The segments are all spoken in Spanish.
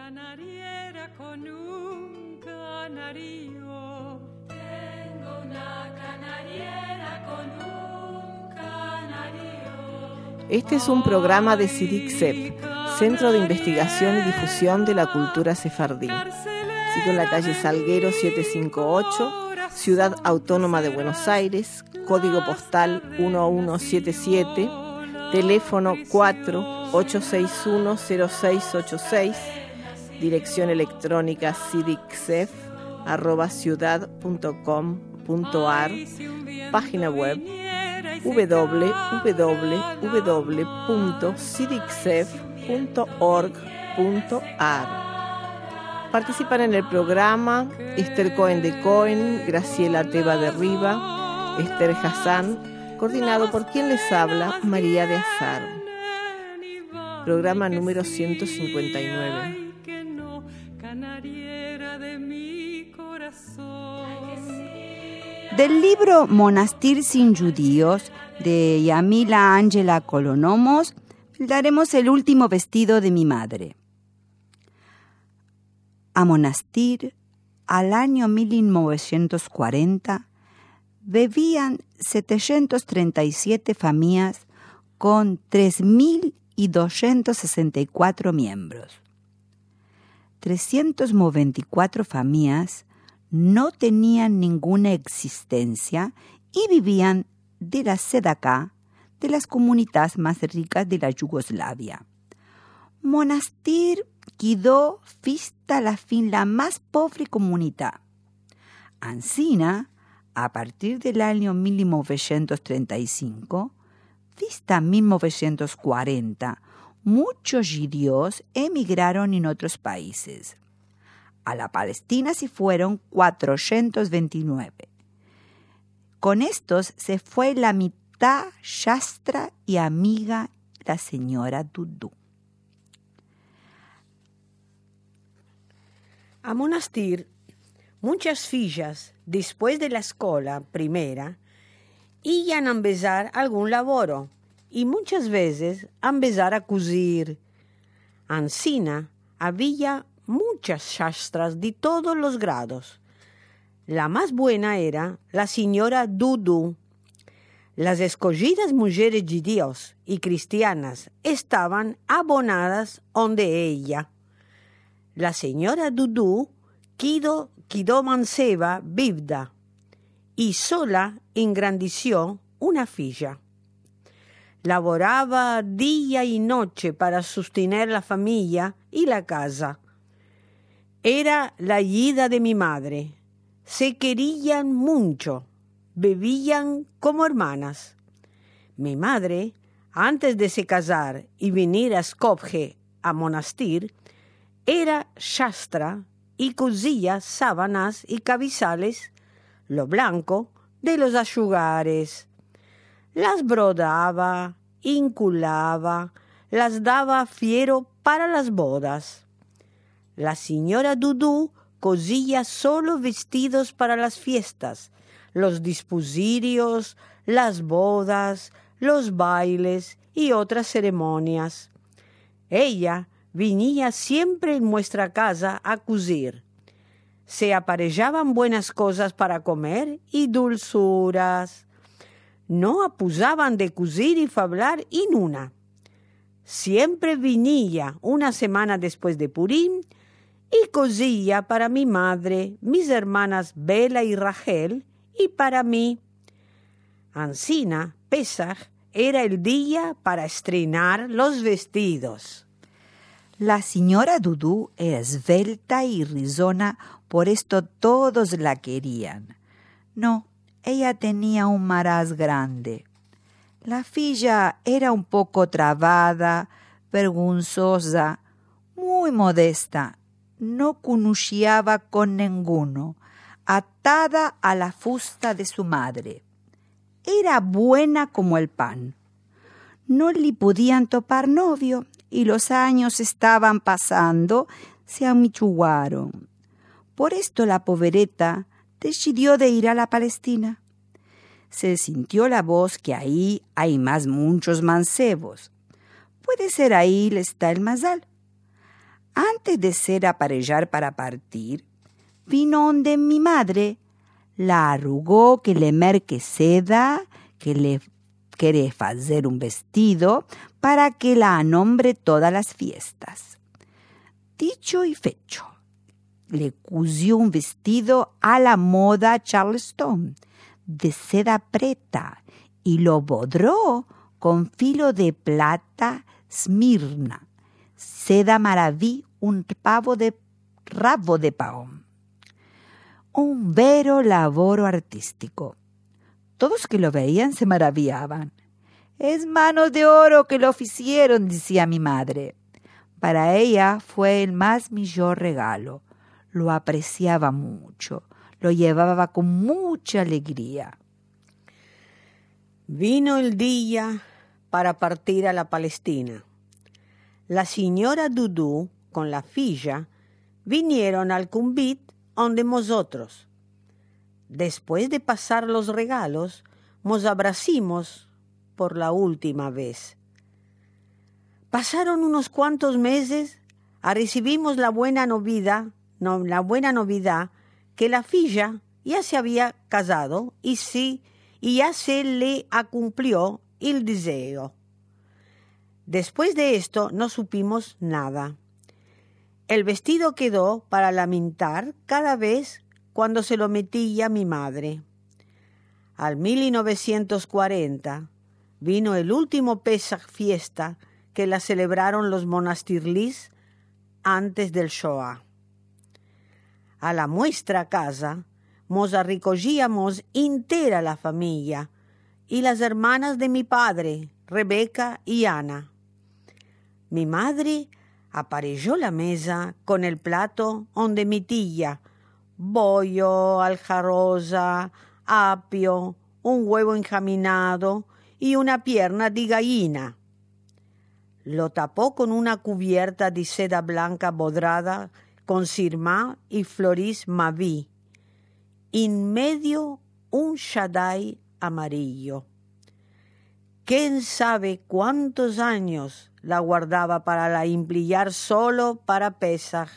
canariera con un canario. Tengo una canariera con un canario. Este es un programa de CIDIC-SEF, Centro de Investigación y Difusión de la Cultura Sefardí. Sitio en la calle Salguero 758, Ciudad Autónoma de Buenos Aires, código postal 1177, teléfono 4861-0686, dirección electrónica cidicsef@ciudad.com.ar, página web www.cidicsef.org.ar. Participan en el programa Esther Cohen de Cohen, Graciela Teba de Riva, Esther Hassan, coordinado por quien les habla, María de Azar. Programa número 159. Del libro Monastir sin judíos, de Yamila Ángela Colonomos, daremos el último vestido de mi madre. A Monastir, al año 1940, vivían 737 familias con 3.264 miembros. 394 familias no tenían ninguna existencia y vivían de la sedacá de las comunidades más ricas de la Yugoslavia. Monastir quedó vista la fin la más pobre comunidad. Ansina, a partir del año 1935, vista 1940, muchos judíos emigraron en otros países. A la Palestina se fueron 429. Con estos se fue la mitad shastra y amiga la señora Dudú. A Monastir, muchas fillas, después de la escuela primera, iban a empezar algún laboro y muchas veces a empezar a cosir. Ansina había muchas shastras de todos los grados. La más buena era la señora Dudú. Las escogidas mujeres judíos y cristianas estaban abonadas donde ella. La señora Dudú quedó manceba viuda y sola engrandeció una filla. Laboraba día y noche para sostener la familia y la casa. Era la hija de mi madre. Se querían mucho, bebían como hermanas. Mi madre, antes de se casar y venir a Skopje, a Monastir, era shastra y cosía sábanas y cabezales, lo blanco, de los ayugares. Las brodaba, inculaba, las daba fiero para las bodas. La señora Dudú cosía solo vestidos para las fiestas, los disposirios, las bodas, los bailes y otras ceremonias. Ella venía siempre en nuestra casa a cosir. Se aparejaban buenas cosas para comer y dulzuras. No apusaban de cosir y fablar en una. Siempre venía una semana después de Purim y cosía para mi madre, mis hermanas Bela y Rachel, y para mí. Ansina, Pesach, era el día para estrenar los vestidos. La señora Dudú era esbelta y risona, por esto todos la querían. No, ella tenía un maraz grande. La filla era un poco trabada, vergonzosa, muy modesta. No conociaba con ninguno, atada a la fusta de su madre. Era buena como el pan. No le podían topar novio y los años estaban pasando, se amichugaron. Por esto la pobreta decidió de ir a la Palestina. Se sintió la voz que ahí hay muchos mancebos. Puede ser ahí está el mazal. Antes de ser aparellar para partir, vino donde mi madre, la arrugó que le merque seda, que le quiere hacer un vestido para que la anombre todas las fiestas. Dicho y fecho, le cusió un vestido a la moda Charleston, de seda preta, y lo bodró con filo de plata Smirna, seda maraví, un rabo de paón. Un vero laboro artístico. Todos que lo veían se maravillaban. «Es manos de oro que lo hicieron», decía mi madre. Para ella fue el más mayor regalo. Lo apreciaba mucho, lo llevaba con mucha alegría. Vino el día para partir a la Palestina. La señora Dudú con la filla vinieron al cumbit donde nosotros. Después de pasar los regalos, nos abrazimos por la última vez. Pasaron unos cuantos meses a recibimos la buena novedad que la filla ya se había casado y ya se le cumplió el deseo. Después de esto no supimos nada. El vestido quedó para lamentar cada vez cuando se lo metía mi madre. Al 1940 vino el último Pesach fiesta que la celebraron los monastirlís antes del Shoah. A la nuestra casa nos recogíamos entera la familia y las hermanas de mi padre, Rebeca y Ana. Mi madre aparelló la mesa con el plato donde mi tía, bollo, aljarosa, apio, un huevo enjaminado y una pierna de gallina. Lo tapó con una cubierta de seda blanca bodrada con sirmá y florís maví. En medio un shaddai amarillo. ¿Quién sabe cuántos años la guardaba para la emplear solo para Pesaj?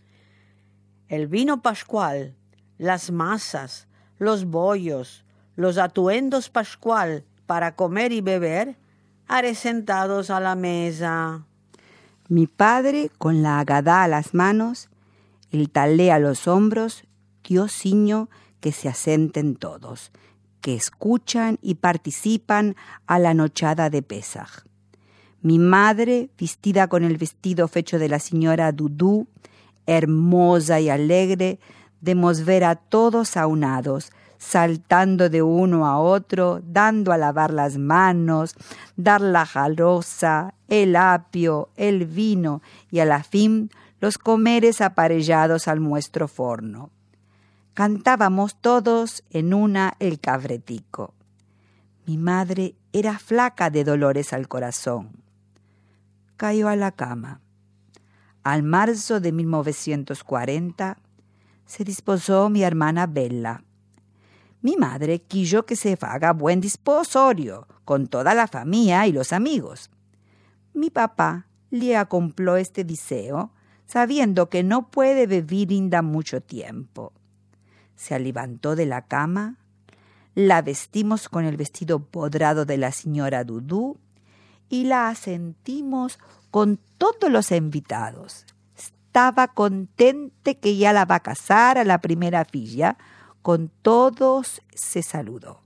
El vino pascual, las masas, los bollos, los atuendos pascual para comer y beber, sentados a la mesa. Mi padre, con la agadá a las manos, el talé a los hombros, dio signo que se asenten todos, que escuchan y participan a la nochada de Pesaj. Mi madre, vestida con el vestido fecho de la señora Dudú, hermosa y alegre, demos ver a todos aunados, saltando de uno a otro, dando a lavar las manos, dar la jalosa, el apio, el vino y a la fin los comeres aparellados al nuestro forno. Cantábamos todos en una el cabretico. Mi madre era flaca de dolores al corazón. Cayó a la cama. Al marzo de 1940 se disposó mi hermana Bella. Mi madre quiso que se haga buen disposorio con toda la familia y los amigos. Mi papá le acompló este deseo, sabiendo que no puede vivir ainda mucho tiempo. Se levantó de la cama, la vestimos con el vestido bodrado de la señora Dudú y la asentimos con todos los invitados. Estaba contente que ya la va a casar a la primera filla. Con todos se saludó.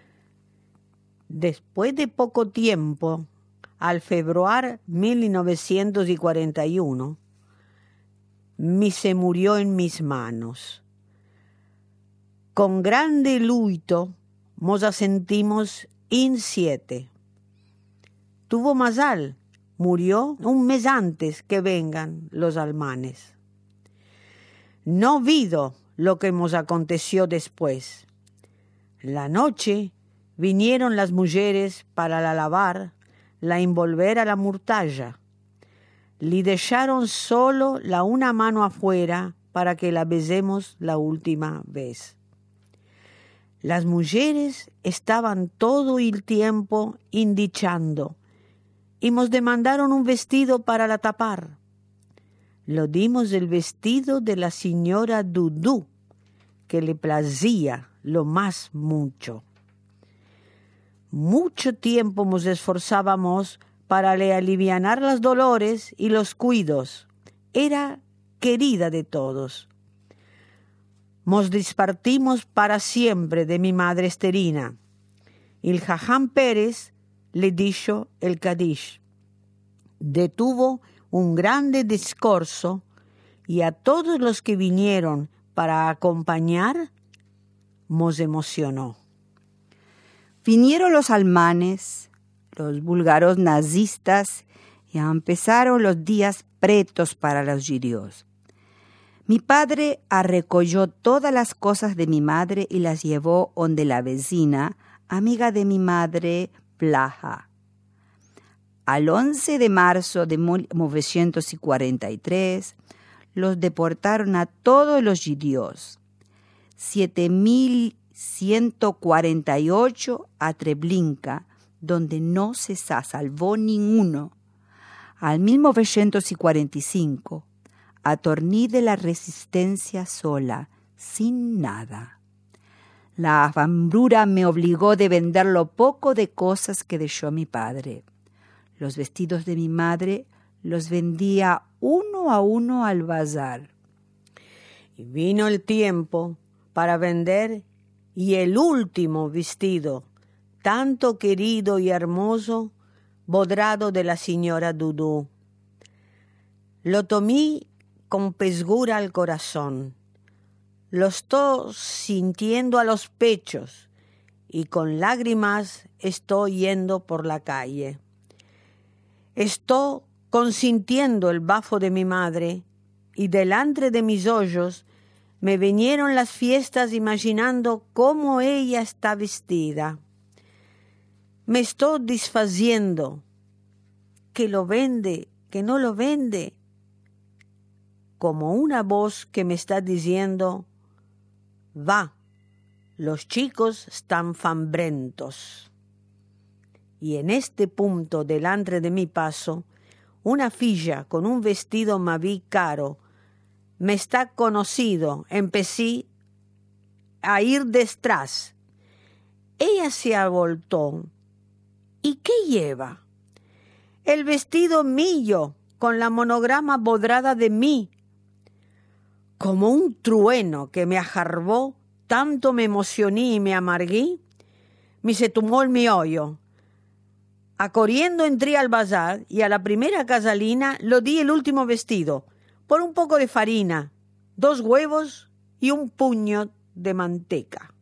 Después de poco tiempo, al febrero 1941, se murió en mis manos. Con grande luto nos asentimos en 7. Tuvo mazal, murió un mes antes que vengan los almanes. No vido lo que nos aconteció después. La noche vinieron las mujeres para la lavar, la envolver a la mortalla. Le dejaron solo la una mano afuera para que la besemos la última vez. Las mujeres estaban todo el tiempo indichando y nos demandaron un vestido para la tapar. lo dimos el vestido de la señora Dudú, que le placía lo más mucho. Mucho tiempo nos esforzábamos para le alivianar los dolores y los cuidos. Era querida de todos. Nos dispartimos para siempre de mi madre Esterina. El Jajam Pérez le dijo el Kadish. Detuvo un grande discurso y a todos los que vinieron para acompañar, nos emocionó. Vinieron los alemanes, los búlgaros nazistas, y empezaron los días pretos para los judíos. Mi padre arrecolló todas las cosas de mi madre y las llevó donde la vecina, amiga de mi madre, Plaja. Al 11 de marzo de 1943, los deportaron a todos los judíos. 7.148 a Treblinka, donde no se salvó ninguno. Al 1945, a Torní de la Resistencia sola, sin nada. La hambruna me obligó de vender lo poco de cosas que dejó mi padre. Los vestidos de mi madre los vendía uno a uno al bazar. Y vino el tiempo para vender y el último vestido, tanto querido y hermoso, bodrado de la señora Dudú. Lo tomé con pesgura al corazón. Lo estoy sintiendo a los pechos y con lágrimas estoy yendo por la calle. Estoy consintiendo el bafo de mi madre y delante de mis ojos me vinieron las fiestas imaginando cómo ella está vestida. Me estoy desfaciendo, que lo vende, que no lo vende, como una voz que me está diciendo, va, los chicos están hambrientos. Y en este punto delante de mi paso, una filla con un vestido maví caro me está conocido. Empecé a ir detrás. Ella se avoltó. ¿Y qué lleva? El vestido mío con la monograma bodrada de mí. Como un trueno que me ajarbó, tanto me emocioné y me amargué, me se tomó el mi hoyo. Corriendo entré al bazar y a la primera casalina lo di el último vestido, por un poco de farina, 2 huevos y un puño de manteca.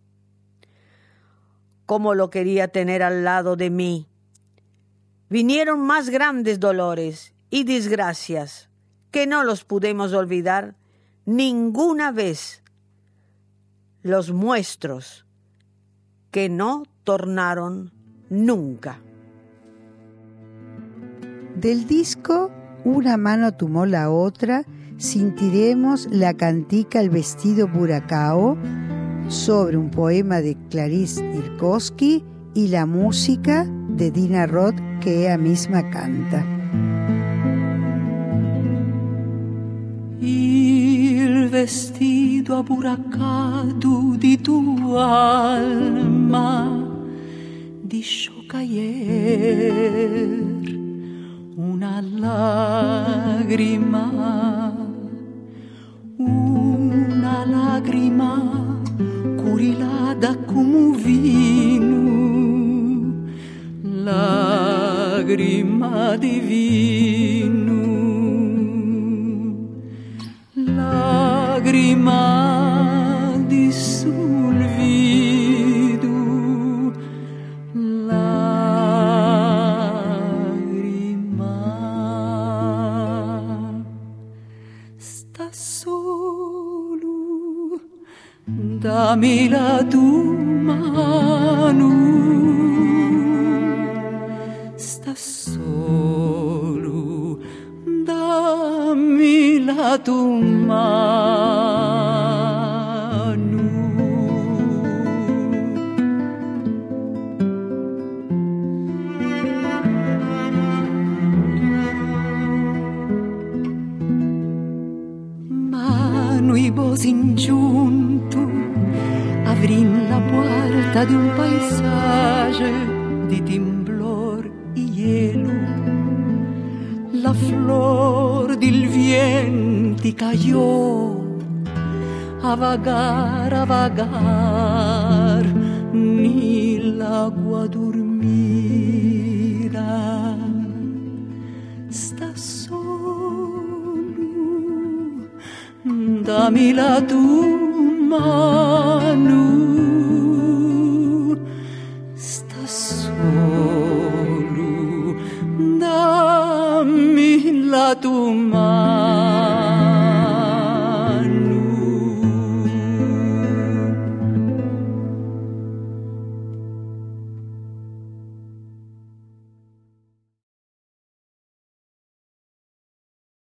Cómo lo quería tener al lado de mí. Vinieron más grandes dolores y desgracias que no los pudimos olvidar ninguna vez. Los muestros que no tornaron nunca. Del disco Una mano tomó la otra, sentiremos la cantica El vestido buracao, sobre un poema de Clarice Irkowski y la música de Dina Roth que ella misma canta. Il vestito abburacato di tua alma di scioccayer una lágrima curilada como vino, lágrima de vino, lágrima de solvido, lágrima. Sta solo, dammi la tua mano. Sta solo, dammi la tua mano. sin giunto, avrin la puerta di un paesaggio di timblor y hielo. La flor del viento cayó a vagar, ni l'agua dormida. Sta solo, dammi la tua mano. Sta solo, dammi la tua mano.